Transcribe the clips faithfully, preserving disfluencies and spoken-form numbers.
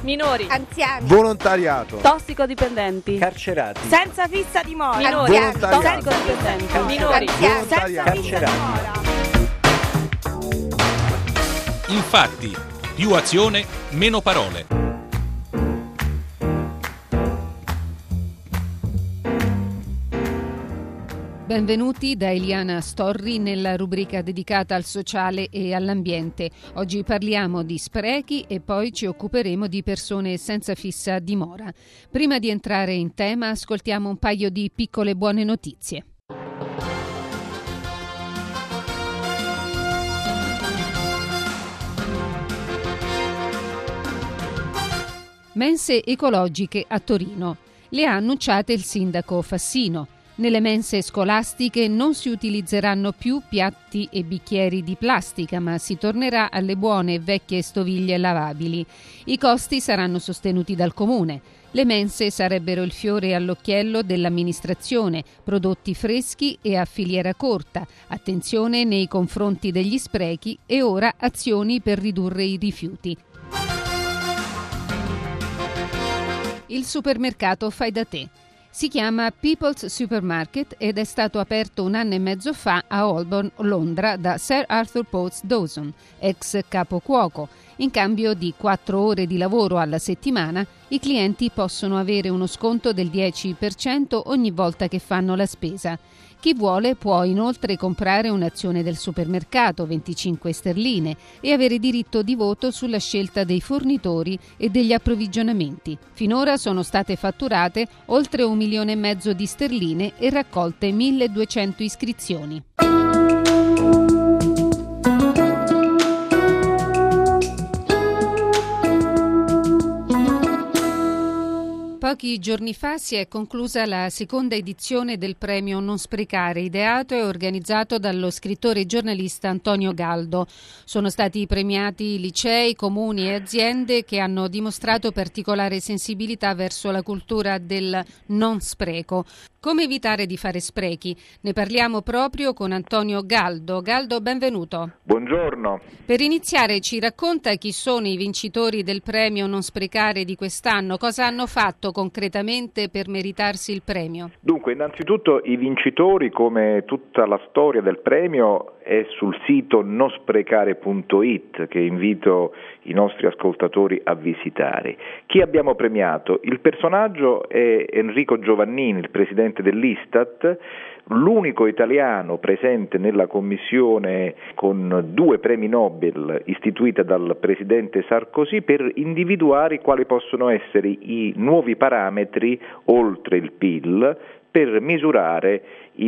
minori, anziani, volontariato, tossicodipendenti, carcerati, senza fissa dimora, minori, volontariato, tossicodipendenti, minori, anziani, senza carcerati. fissa dimora. Infatti, più azione, meno parole. Benvenuti da Eliana Storri nella rubrica dedicata al sociale e all'ambiente. Oggi parliamo di sprechi e poi ci occuperemo di persone senza fissa dimora. Prima di entrare in tema, ascoltiamo un paio di piccole buone notizie. Mense ecologiche a Torino. Le ha annunciate il sindaco Fassino. Nelle mense scolastiche non si utilizzeranno più piatti e bicchieri di plastica, ma si tornerà alle buone e vecchie stoviglie lavabili. I costi saranno sostenuti dal comune. Le mense sarebbero il fiore all'occhiello dell'amministrazione, prodotti freschi e a filiera corta, attenzione nei confronti degli sprechi e ora azioni per ridurre i rifiuti. Il supermercato fai da te. Si chiama People's Supermarket ed è stato aperto un anno e mezzo fa a Holborn, Londra, da Sir Arthur Potts Dawson, ex capo cuoco. In cambio di quattro ore di lavoro alla settimana, i clienti possono avere uno sconto del dieci per cento ogni volta che fanno la spesa. Chi vuole può inoltre comprare un'azione del supermercato, venticinque sterline, e avere diritto di voto sulla scelta dei fornitori e degli approvvigionamenti. Finora sono state fatturate oltre un milione e mezzo di sterline e raccolte milleduecento iscrizioni. Pochi giorni fa si è conclusa la seconda edizione del premio Non Sprecare, ideato e organizzato dallo scrittore e giornalista Antonio Galdo. Sono stati premiati licei, comuni e aziende che hanno dimostrato particolare sensibilità verso la cultura del non spreco. Come evitare di fare sprechi? Ne parliamo proprio con Antonio Galdo. Galdo, benvenuto. Buongiorno. Per iniziare, ci racconta chi sono i vincitori del premio Non Sprecare di quest'anno? Cosa hanno fatto concretamente per meritarsi il premio? Dunque, innanzitutto i vincitori, come tutta la storia del premio, è sul sito non sprecare punto it, che invito i nostri ascoltatori a visitare. Chi abbiamo premiato? Il personaggio è Enrico Giovannini, il presidente dell'Istat, l'unico italiano presente nella commissione con due premi Nobel istituita dal presidente Sarkozy per individuare quali possono essere i nuovi parametri oltre il P I L per misurare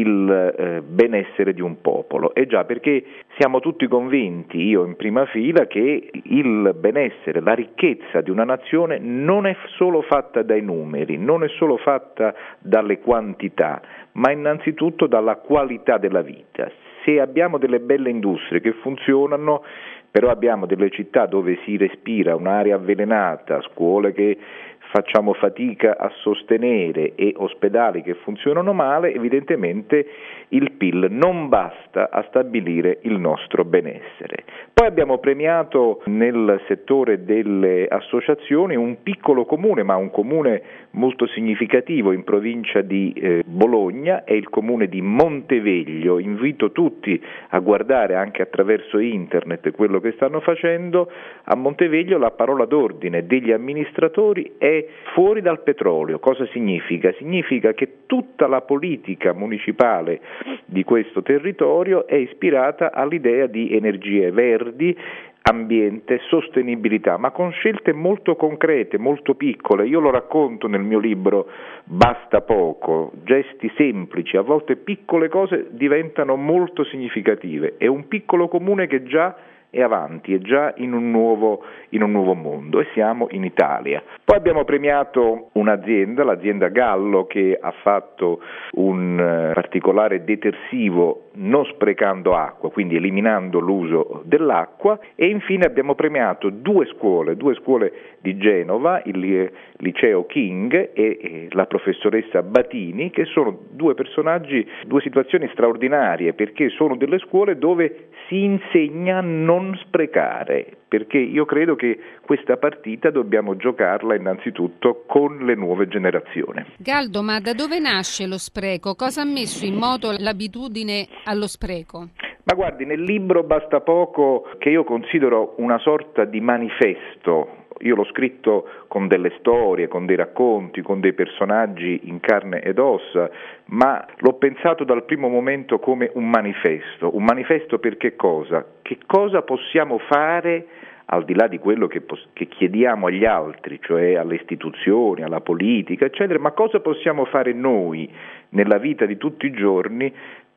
il eh, benessere di un popolo. E già, perché siamo tutti convinti, io in prima fila, che il benessere, la ricchezza di una nazione non è solo fatta dai numeri, non è solo fatta dalle quantità, ma innanzitutto dalla qualità della vita. Se abbiamo delle belle industrie che funzionano, però abbiamo delle città dove si respira un'aria avvelenata, scuole che facciamo fatica a sostenere e ospedali che funzionano male, evidentemente il P I L non basta a stabilire il nostro benessere. Poi abbiamo premiato nel settore delle associazioni un piccolo comune, ma un comune molto significativo in provincia di eh, Bologna, è il comune di Monteveglio. Invito tutti a guardare anche attraverso internet quello che stanno facendo. A Monteveglio la parola d'ordine degli amministratori è fuori dal petrolio. Cosa significa? Significa che tutta la politica municipale di questo territorio è ispirata all'idea di energie verdi, ambiente, sostenibilità, ma con scelte molto concrete, molto piccole. Io lo racconto nel mio libro Basta poco, gesti semplici, a volte piccole cose diventano molto significative. È un piccolo comune che già è avanti, è già in un nuovo, in un nuovo mondo, e siamo in Italia. Poi abbiamo premiato un'azienda, l'azienda Gallo, che ha fatto un uh, particolare detersivo non sprecando acqua, quindi eliminando l'uso dell'acqua, e infine abbiamo premiato due scuole, due scuole di Genova, il liceo King e, e la professoressa Batini, che sono due personaggi, due situazioni straordinarie, perché sono delle scuole dove si insegna non non sprecare, perché io credo che questa partita dobbiamo giocarla innanzitutto con le nuove generazioni. Galdo, ma da dove nasce lo spreco? Cosa ha messo in moto l'abitudine allo spreco? Ma guardi, nel libro Basta poco, che io considero una sorta di manifesto, io l'ho scritto con delle storie, con dei racconti, con dei personaggi in carne ed ossa, ma l'ho pensato dal primo momento come un manifesto. Un manifesto per che cosa? Che cosa possiamo fare al di là di quello che, pos- che chiediamo agli altri, cioè alle istituzioni, alla politica, eccetera, ma cosa possiamo fare noi nella vita di tutti i giorni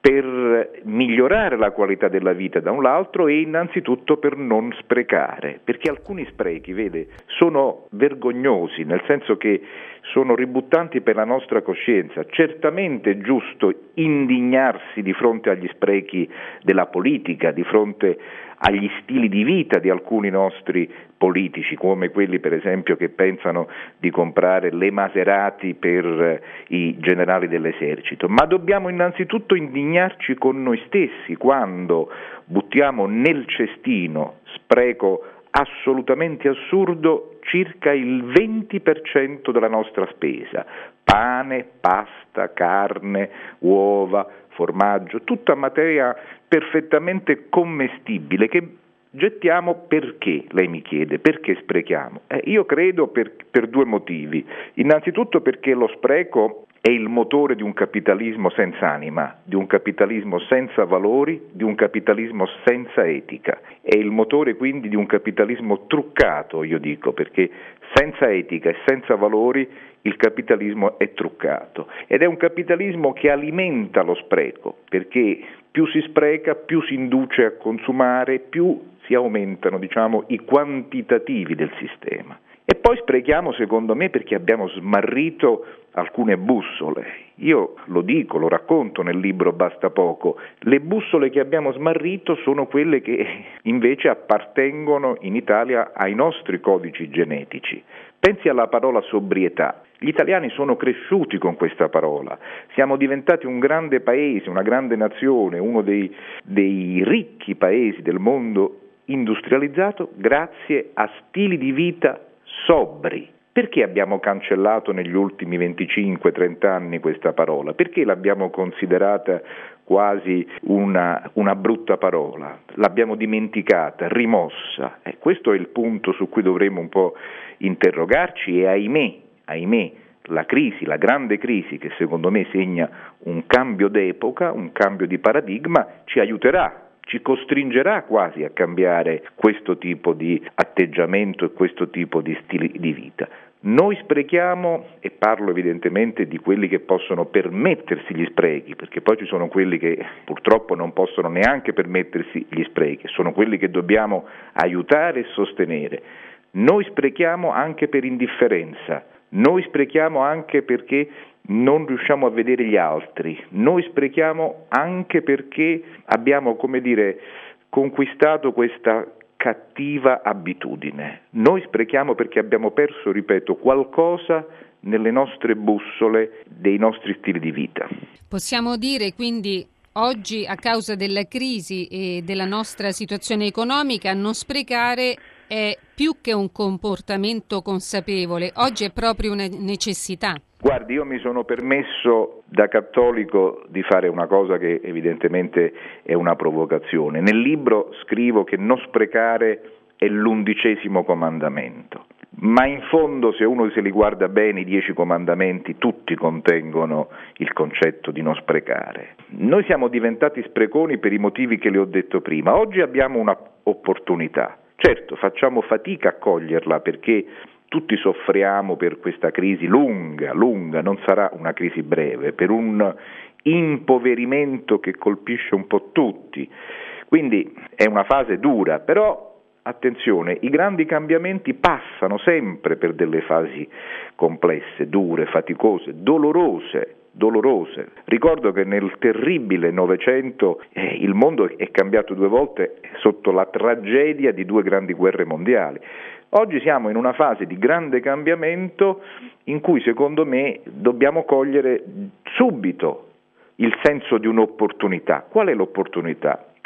per migliorare la qualità della vita da un lato e innanzitutto per non sprecare, perché alcuni sprechi, vede, sono vergognosi, nel senso che sono ributtanti per la nostra coscienza. Certamente è giusto indignarsi di fronte agli sprechi della politica, di fronte agli stili di vita di alcuni nostri politici, come quelli per esempio che pensano di comprare le Maserati per i generali dell'esercito, ma dobbiamo innanzitutto indignarci con noi stessi quando buttiamo nel cestino, spreco assolutamente assurdo, circa il venti per cento della nostra spesa, pane, pasta, carne, uova, formaggio, tutta materia perfettamente commestibile che gettiamo. Perché, lei mi chiede, perché sprechiamo? Eh, io credo per, per due motivi. Innanzitutto perché lo spreco è il motore di un capitalismo senza anima, di un capitalismo senza valori, di un capitalismo senza etica. È il motore quindi di un capitalismo truccato, io dico, perché senza etica e senza valori il capitalismo è truccato. Ed è un capitalismo che alimenta lo spreco, perché più si spreca, più si induce a consumare, più si aumentano, diciamo, i quantitativi del sistema. E poi sprechiamo, secondo me, perché abbiamo smarrito alcune bussole. Io lo dico, lo racconto nel libro Basta poco. Le bussole che abbiamo smarrito sono quelle che invece appartengono in Italia ai nostri codici genetici. Pensi alla parola sobrietà. Gli italiani sono cresciuti con questa parola. Siamo diventati un grande paese, una grande nazione, uno dei, dei ricchi paesi del mondo industrializzato grazie a stili di vita sobri. Perché abbiamo cancellato negli ultimi venticinque trenta anni questa parola? Perché l'abbiamo considerata quasi una, una brutta parola? L'abbiamo dimenticata, rimossa. Eh, questo è il punto su cui dovremmo un po' interrogarci e ahimè, ahimè, la crisi, la grande crisi che secondo me segna un cambio d'epoca, un cambio di paradigma, ci aiuterà, ci costringerà quasi a cambiare questo tipo di atteggiamento e questo tipo di stili di vita. Noi sprechiamo, e parlo evidentemente di quelli che possono permettersi gli sprechi, perché poi ci sono quelli che purtroppo non possono neanche permettersi gli sprechi, sono quelli che dobbiamo aiutare e sostenere. Noi sprechiamo anche per indifferenza, noi sprechiamo anche perché non riusciamo a vedere gli altri, noi sprechiamo anche perché abbiamo, come dire, conquistato questa cattiva abitudine. Noi sprechiamo perché abbiamo perso, ripeto, qualcosa nelle nostre bussole dei nostri stili di vita. Possiamo dire quindi oggi, a causa della crisi e della nostra situazione economica, non sprecare è più che un comportamento consapevole, oggi è proprio una necessità. Guardi, io mi sono permesso da cattolico di fare una cosa che evidentemente è una provocazione. Nel libro scrivo che non sprecare è l'undicesimo comandamento, ma in fondo se uno se li guarda bene i dieci comandamenti tutti contengono il concetto di non sprecare. Noi siamo diventati spreconi per i motivi che le ho detto prima. Oggi abbiamo una opportunità. Certo, facciamo fatica a coglierla perché tutti soffriamo per questa crisi lunga, lunga, non sarà una crisi breve, per un impoverimento che colpisce un po' tutti. Quindi è una fase dura, però attenzione, i grandi cambiamenti passano sempre per delle fasi complesse, dure, faticose, dolorose. dolorose. Ricordo che nel terribile Novecento eh, il mondo è cambiato due volte sotto la tragedia di due grandi guerre mondiali. Oggi siamo in una fase di grande cambiamento in cui secondo me dobbiamo cogliere subito il senso di un'opportunità. Qual è l'opportunità?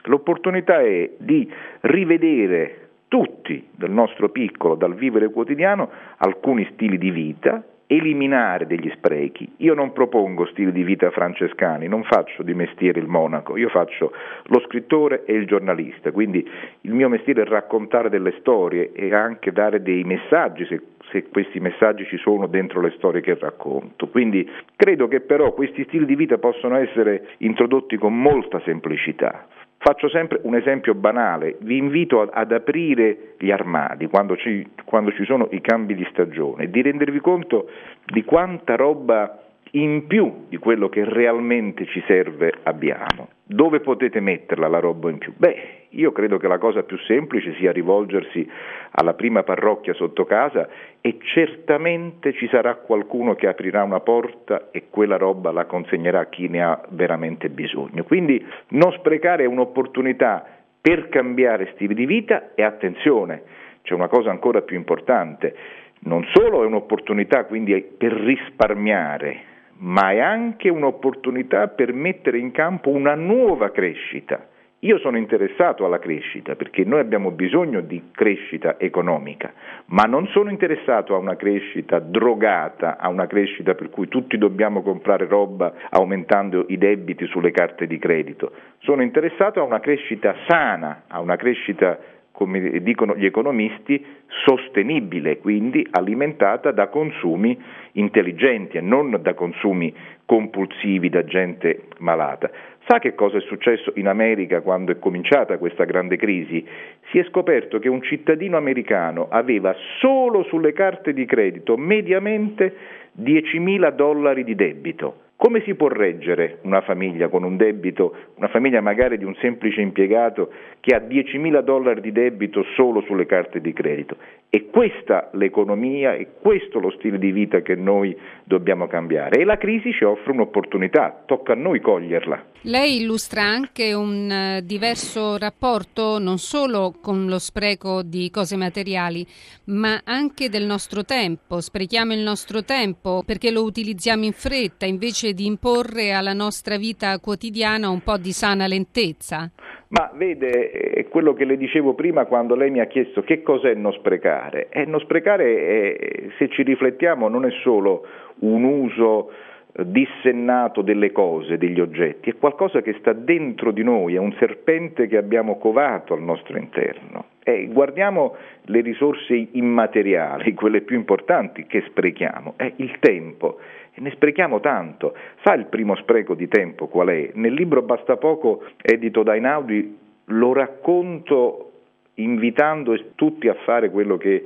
L'opportunità è di rivedere tutti del nostro piccolo, dal vivere quotidiano, alcuni stili di vita, eliminare degli sprechi. Io non propongo stili di vita francescani, non faccio di mestiere il monaco, io faccio lo scrittore e il giornalista, quindi il mio mestiere è raccontare delle storie e anche dare dei messaggi, se, se questi messaggi ci sono dentro le storie che racconto. Quindi credo che però questi stili di vita possono essere introdotti con molta semplicità. Faccio sempre un esempio banale, vi invito ad, ad aprire gli armadi quando ci, quando ci sono i cambi di stagione e di rendervi conto di quanta roba in più di quello che realmente ci serve abbiamo. Dove potete metterla la roba in più? Beh, io credo che la cosa più semplice sia rivolgersi alla prima parrocchia sotto casa e certamente ci sarà qualcuno che aprirà una porta e quella roba la consegnerà a chi ne ha veramente bisogno. Quindi non sprecare è un'opportunità per cambiare stili di vita e attenzione, c'è una cosa ancora più importante, non solo è un'opportunità quindi per risparmiare, ma è anche un'opportunità per mettere in campo una nuova crescita. Io sono interessato alla crescita perché noi abbiamo bisogno di crescita economica, ma non sono interessato a una crescita drogata, a una crescita per cui tutti dobbiamo comprare roba aumentando i debiti sulle carte di credito. Sono interessato a una crescita sana, a una crescita, come dicono gli economisti, sostenibile, quindi alimentata da consumi intelligenti e non da consumi compulsivi da gente malata. Sa che cosa è successo in America quando è cominciata questa grande crisi? Si è scoperto che un cittadino americano aveva solo sulle carte di credito mediamente diecimila dollari di debito. Come si può reggere una famiglia con un debito, una famiglia magari di un semplice impiegato che ha diecimila dollari di debito solo sulle carte di credito? È questa l'economia, è questo lo stile di vita che noi dobbiamo cambiare e la crisi ci offre un'opportunità, tocca a noi coglierla. Lei illustra anche un uh, diverso rapporto non solo con lo spreco di cose materiali, ma anche del nostro tempo. Sprechiamo il nostro tempo perché lo utilizziamo in fretta invece di imporre alla nostra vita quotidiana un po' di sana lentezza. Ma vede, è quello che le dicevo prima quando lei mi ha chiesto che cos'è non sprecare. E non sprecare, è, se ci riflettiamo, non è solo un uso dissennato delle cose, degli oggetti, è qualcosa che sta dentro di noi, è un serpente che abbiamo covato al nostro interno. E guardiamo le risorse immateriali, quelle più importanti che sprechiamo, è il tempo. E ne sprechiamo tanto. Sa il primo spreco di tempo qual è? Nel libro Basta Poco, edito da Einaudi, lo racconto invitando tutti a fare quello che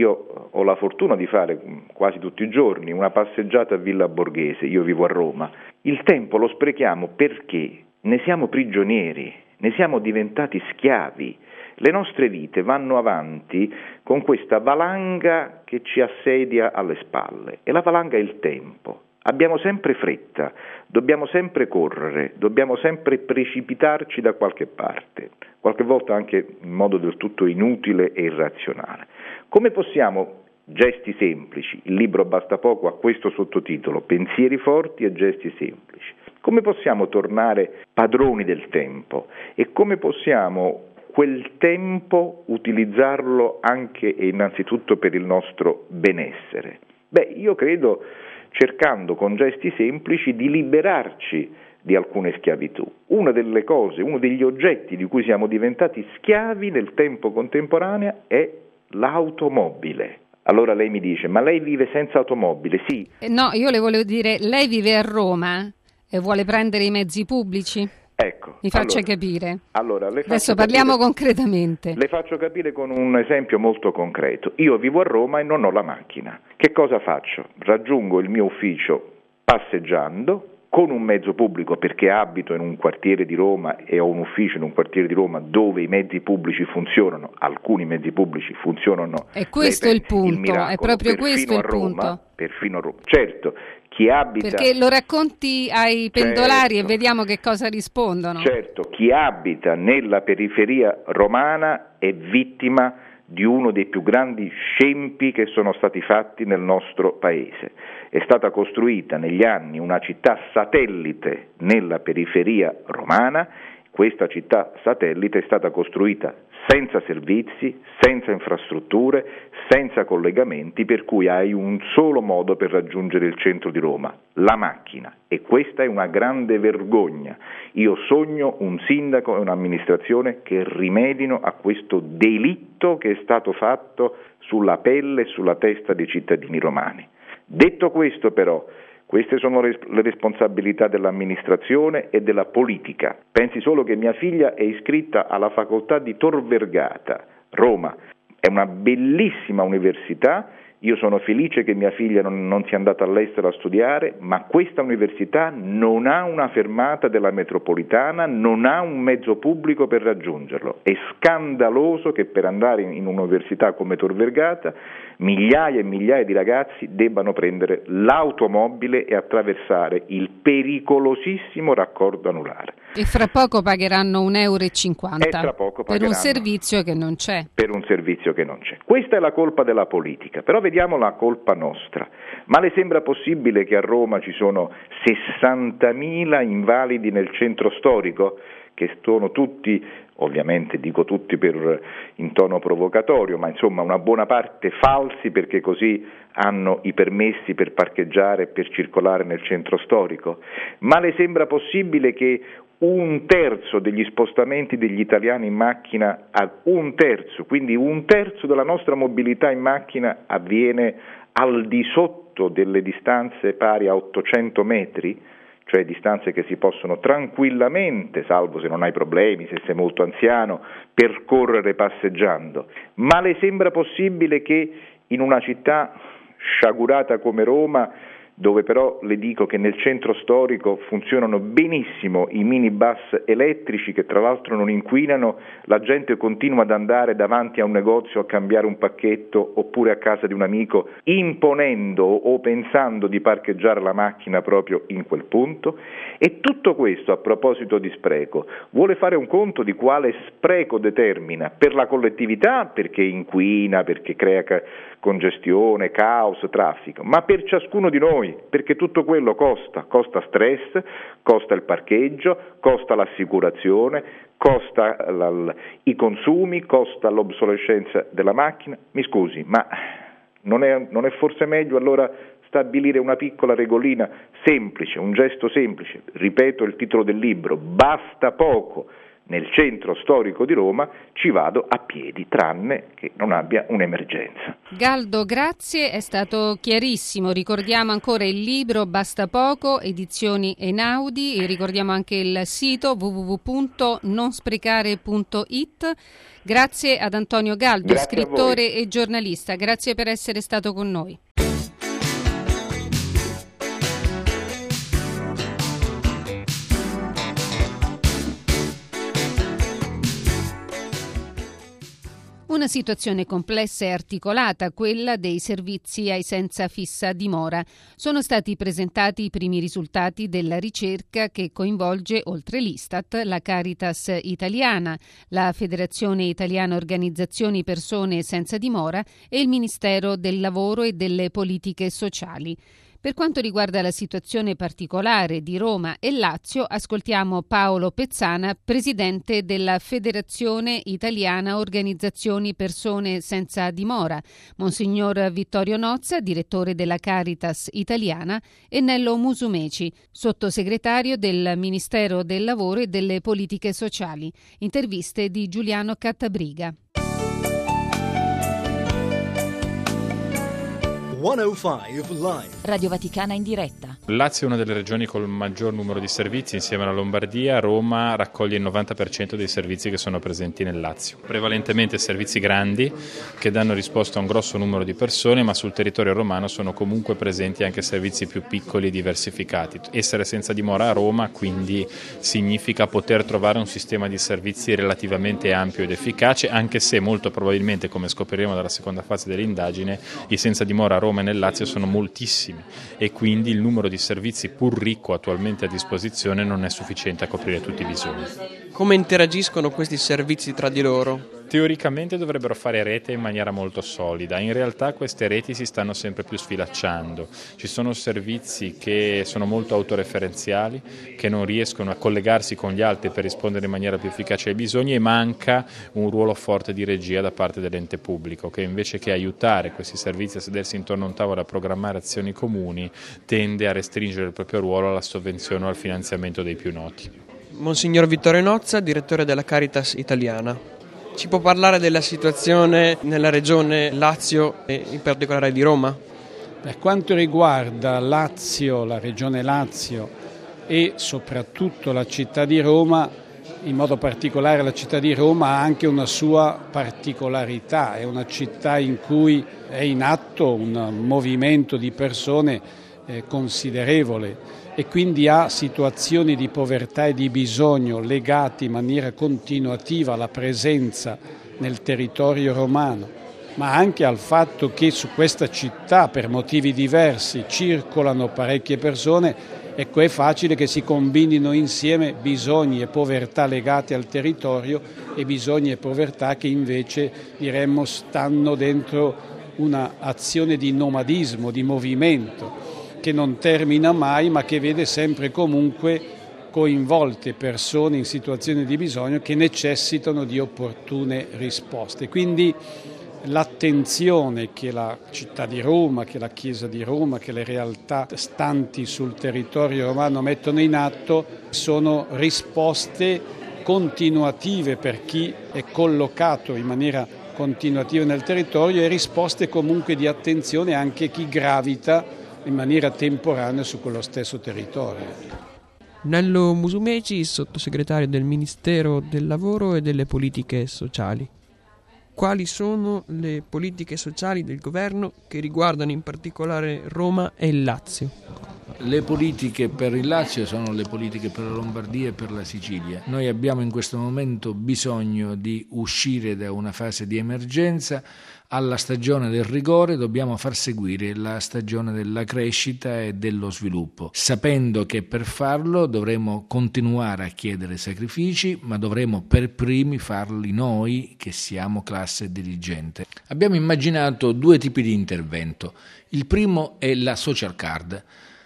io ho la fortuna di fare quasi tutti i giorni, una passeggiata a Villa Borghese, io vivo a Roma. Il tempo lo sprechiamo perché ne siamo prigionieri, ne siamo diventati schiavi. Le nostre vite vanno avanti con questa valanga che ci assedia alle spalle e la valanga è il tempo. Abbiamo sempre fretta, dobbiamo sempre correre, dobbiamo sempre precipitarci da qualche parte, qualche volta anche in modo del tutto inutile e irrazionale. Come possiamo, gesti semplici, il libro Basta Poco ha questo sottotitolo, Pensieri forti e gesti semplici, come possiamo tornare padroni del tempo e come possiamo quel tempo utilizzarlo anche e innanzitutto per il nostro benessere? Beh, io credo cercando con gesti semplici di liberarci di alcune schiavitù. Una delle cose, uno degli oggetti di cui siamo diventati schiavi nel tempo contemporaneo è l'automobile. Allora lei mi dice, ma lei vive senza automobile? Sì. No, io le volevo dire, lei vive a Roma e vuole prendere i mezzi pubblici? Ecco. Mi faccia allora, capire. Allora, le Adesso parliamo capire, concretamente. Le faccio capire con un esempio molto concreto. Io vivo a Roma e non ho la macchina. Che cosa faccio? Raggiungo il mio ufficio passeggiando, con un mezzo pubblico perché abito in un quartiere di Roma e ho un ufficio in un quartiere di Roma dove i mezzi pubblici funzionano, alcuni mezzi pubblici funzionano. E questo è il punto, il miracolo, è proprio questo il Roma, punto. Perfino a Roma. Certo, chi abita... Perché lo racconti ai pendolari certo, e vediamo che cosa rispondono. Certo, chi abita nella periferia romana è vittima di uno dei più grandi scempi che sono stati fatti nel nostro paese. È stata costruita negli anni una città satellite nella periferia romana Questa città satellite è stata costruita senza servizi, senza infrastrutture, senza collegamenti, per cui hai un solo modo per raggiungere il centro di Roma, la macchina, e questa è una grande vergogna. Io sogno un sindaco e un'amministrazione che rimedino a questo delitto che è stato fatto sulla pelle e sulla testa dei cittadini romani. Detto questo, però, queste sono le responsabilità dell'amministrazione e della politica. Pensi solo che mia figlia è iscritta alla facoltà di Tor Vergata, Roma. È una bellissima università, io sono felice che mia figlia non, non sia andata all'estero a studiare, ma questa università non ha una fermata della metropolitana, non ha un mezzo pubblico per raggiungerlo. È scandaloso che per andare in, in un'università come Tor Vergata migliaia e migliaia di ragazzi debbano prendere l'automobile e attraversare il pericolosissimo raccordo anulare. E fra poco pagheranno un euro e cinquanta e tra poco per un servizio che non c'è. Per un servizio che non c'è. Questa è la colpa della politica, però vediamo la colpa nostra. Ma le sembra possibile che a Roma ci sono sessantamila invalidi nel centro storico, che sono tutti, ovviamente dico tutti per in tono provocatorio, ma insomma una buona parte falsi, perché così hanno i permessi per parcheggiare e per circolare nel centro storico? Ma le sembra possibile che un terzo degli spostamenti degli italiani in macchina, un terzo, quindi un terzo della nostra mobilità in macchina avviene al di sotto delle distanze pari a ottocento metri? Cioè distanze che si possono tranquillamente, salvo se non hai problemi, se sei molto anziano, percorrere passeggiando. Ma le sembra possibile che in una città sciagurata come Roma, dove però le dico che nel centro storico funzionano benissimo i minibus elettrici che tra l'altro non inquinano, la gente continua ad andare davanti a un negozio a cambiare un pacchetto oppure a casa di un amico, imponendo o pensando di parcheggiare la macchina proprio in quel punto? E tutto questo, a proposito di spreco, vuole fare un conto di quale spreco determina per la collettività, perché inquina, perché crea congestione, caos, traffico, ma per ciascuno di noi, perché tutto quello costa, costa stress, costa il parcheggio, costa l'assicurazione, costa la, la, i consumi, costa l'obsolescenza della macchina. Mi scusi, ma non è, non è forse meglio allora stabilire una piccola regolina semplice, un gesto semplice? Ripeto il titolo del libro: basta poco. Nel centro storico di Roma ci vado a piedi, tranne che non abbia un'emergenza. Galdo, grazie, è stato chiarissimo. Ricordiamo ancora il libro Basta poco, edizioni Einaudi, e ricordiamo anche il sito w w w punto non sprecare punto i t. Grazie ad Antonio Galdo, grazie, scrittore e giornalista. Grazie per essere stato con noi. Una situazione complessa e articolata, quella dei servizi ai senza fissa dimora. Sono stati presentati i primi risultati della ricerca che coinvolge, oltre l'Istat, la Caritas italiana, la Federazione Italiana Organizzazioni Persone Senza Dimora e il Ministero del Lavoro e delle Politiche Sociali. Per quanto riguarda la situazione particolare di Roma e Lazio, ascoltiamo Paolo Pezzana, presidente della Federazione Italiana Organizzazioni Persone Senza Dimora, Monsignor Vittorio Nozza, direttore della Caritas italiana, e Nello Musumeci, sottosegretario del Ministero del Lavoro e delle Politiche Sociali. Interviste di Giuliano Cattabriga. centocinque Live. Radio Vaticana in diretta. Lazio è una delle regioni col maggior numero di servizi, insieme alla Lombardia. Roma raccoglie il novanta per cento dei servizi che sono presenti nel Lazio. Prevalentemente servizi grandi che danno risposta a un grosso numero di persone, ma sul territorio romano sono comunque presenti anche servizi più piccoli e diversificati. Essere senza dimora a Roma quindi significa poter trovare un sistema di servizi relativamente ampio ed efficace, anche se molto probabilmente, come scopriremo dalla seconda fase dell'indagine, i senza dimora a Roma Roma e nel Lazio sono moltissimi e quindi il numero di servizi, pur ricco attualmente a disposizione, non è sufficiente a coprire tutti i bisogni. Come interagiscono questi servizi tra di loro? Teoricamente dovrebbero fare rete in maniera molto solida, in realtà queste reti si stanno sempre più sfilacciando, ci sono servizi che sono molto autoreferenziali, che non riescono a collegarsi con gli altri per rispondere in maniera più efficace ai bisogni e manca un ruolo forte di regia da parte dell'ente pubblico che invece che aiutare questi servizi a sedersi intorno a un tavolo a programmare azioni comuni tende a restringere il proprio ruolo alla sovvenzione o al finanziamento dei più noti. Monsignor Vittorio Nozza, direttore della Caritas Italiana. Ci può parlare della situazione nella regione Lazio e in particolare di Roma? Per quanto riguarda Lazio, la regione Lazio e soprattutto la città di Roma, in modo particolare la città di Roma ha anche una sua particolarità, è una città in cui è in atto un movimento di persone eh, considerevole e quindi ha situazioni di povertà e di bisogno legati in maniera continuativa alla presenza nel territorio romano, ma anche al fatto che su questa città per motivi diversi circolano parecchie persone. Ecco, è facile che si combinino insieme bisogni e povertà legati al territorio e bisogni e povertà che invece diremmo stanno dentro un'azione di nomadismo, di movimento, che non termina mai ma che vede sempre comunque coinvolte persone in situazioni di bisogno che necessitano di opportune risposte. Quindi l'attenzione che la città di Roma, che la Chiesa di Roma, che le realtà stanti sul territorio romano mettono in atto sono risposte continuative per chi è collocato in maniera continuativa nel territorio e risposte comunque di attenzione anche a chi gravita in maniera temporanea su quello stesso territorio. Nello Musumeci, sottosegretario del Ministero del Lavoro e delle Politiche Sociali. Quali sono le politiche sociali del governo che riguardano in particolare Roma e il Lazio? Le politiche per il Lazio sono le politiche per la Lombardia e per la Sicilia. Noi abbiamo in questo momento bisogno di uscire da una fase di emergenza. Alla stagione del rigore dobbiamo far seguire la stagione della crescita e dello sviluppo, sapendo che per farlo dovremo continuare a chiedere sacrifici, ma dovremo per primi farli noi che siamo classe dirigente. Abbiamo immaginato due tipi di intervento. Il primo è la social card,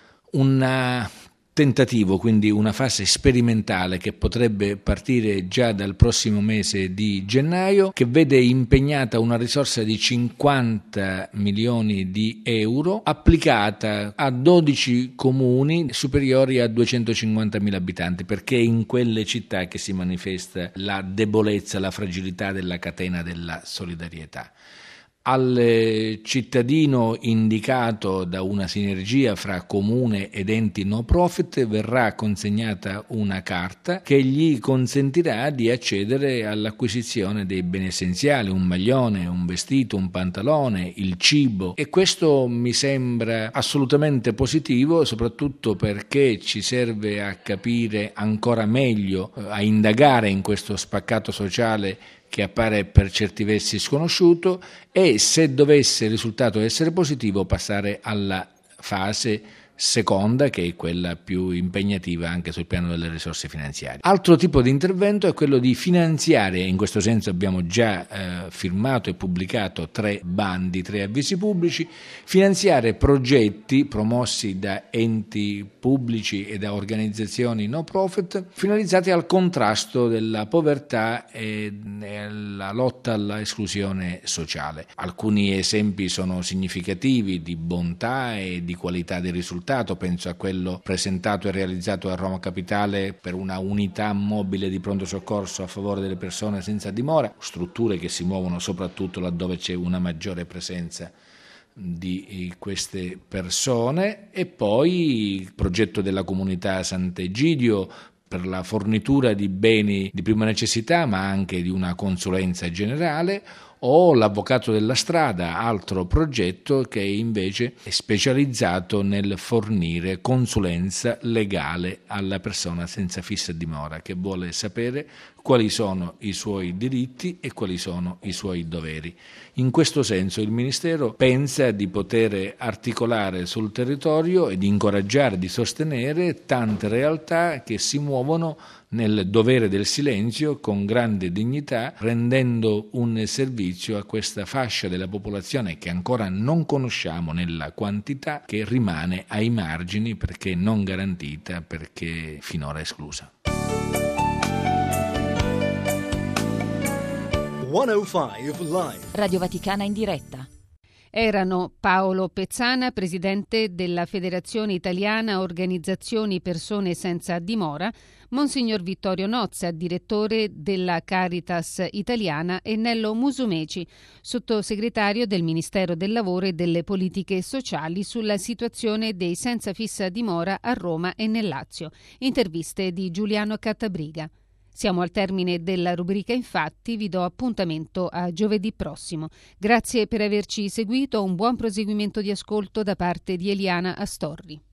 un tentativo, quindi una fase sperimentale che potrebbe partire già dal prossimo mese di gennaio, che vede impegnata una risorsa di cinquanta milioni di euro applicata a dodici comuni superiori a duecentocinquantamila abitanti, perché è in quelle città che si manifesta la debolezza, la fragilità della catena della solidarietà. Al cittadino indicato da una sinergia fra comune ed enti no profit verrà consegnata una carta che gli consentirà di accedere all'acquisizione dei beni essenziali, un maglione, un vestito, un pantalone, il cibo, e questo mi sembra assolutamente positivo, soprattutto perché ci serve a capire ancora meglio, a indagare in questo spaccato sociale che appare per certi versi sconosciuto, e se dovesse il risultato essere positivo passare alla fase seconda, che è quella più impegnativa anche sul piano delle risorse finanziarie. Altro tipo di intervento è quello di finanziare, in questo senso abbiamo già eh, firmato e pubblicato tre bandi, tre avvisi pubblici, finanziare progetti promossi da enti pubblici e da organizzazioni no profit finalizzati al contrasto della povertà e alla lotta alla esclusione sociale. Alcuni esempi sono significativi di bontà e di qualità dei risultati. Penso a quello presentato e realizzato a Roma Capitale per una unità mobile di pronto soccorso a favore delle persone senza dimora, strutture che si muovono soprattutto laddove c'è una maggiore presenza di queste persone, e poi il progetto della comunità Sant'Egidio per la fornitura di beni di prima necessità, ma anche di una consulenza generale, o l'Avvocato della Strada, altro progetto che invece è specializzato nel fornire consulenza legale alla persona senza fissa dimora che vuole sapere quali sono i suoi diritti e quali sono i suoi doveri. In questo senso il Ministero pensa di poter articolare sul territorio e di incoraggiare, di sostenere tante realtà che si muovono nel dovere del silenzio con grande dignità, rendendo un servizio a questa fascia della popolazione che ancora non conosciamo nella quantità, che rimane ai margini perché non garantita, perché finora esclusa. centocinque Live. Radio Vaticana in diretta. Erano Paolo Pezzana, presidente della Federazione Italiana Organizzazioni Persone Senza Dimora, Monsignor Vittorio Nozza, direttore della Caritas Italiana, e Nello Musumeci, sottosegretario del Ministero del Lavoro e delle Politiche Sociali, sulla situazione dei senza fissa dimora a Roma e nel Lazio. Interviste di Giuliano Cattabriga. Siamo al termine della rubrica Infatti, vi do appuntamento a giovedì prossimo. Grazie per averci seguito, un buon proseguimento di ascolto da parte di Eliana Astorri.